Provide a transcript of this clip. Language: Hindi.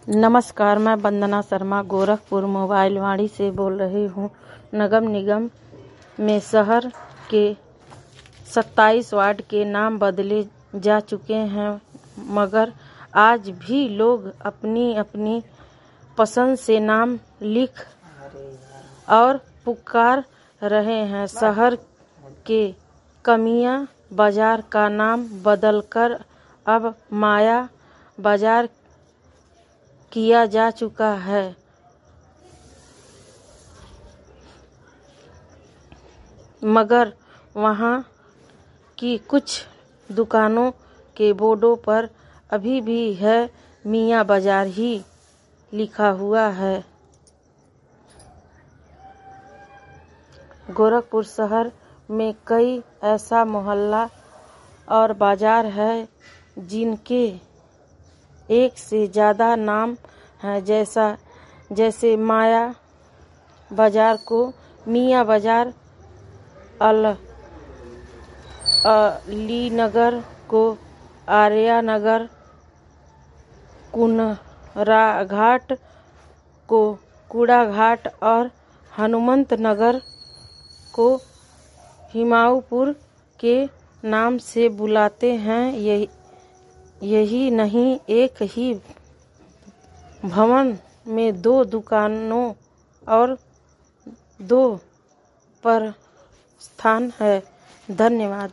नमस्कार, मैं वंदना शर्मा गोरखपुर मोबाइल वाणी से बोल रही हूँ। नगर निगम में शहर के 27 वार्ड के नाम बदले जा चुके हैं, मगर आज भी लोग अपनी अपनी पसंद से नाम लिख और पुकार रहे हैं। शहर के कमियां बाजार का नाम बदलकर अब माया बाजार किया जा चुका है। मगर वहां की कुछ दुकानों के बोर्डों पर अभी भी है मियां बाजार ही लिखा हुआ है। गोरखपुर शहर में कई ऐसा मोहल्ला और बाजार है जिनके एक से ज़्यादा नाम हैं, जैसे माया बाजार को मियां बाजार, अलीनगर को आर्या नगर, कुनरा घाट को कूड़ा घाट और हनुमंत नगर को हिमाऊपुर के नाम से बुलाते हैं। यही नहीं, एक ही भवन में 2 दुकानों और 2 प्रस्थान है। धन्यवाद।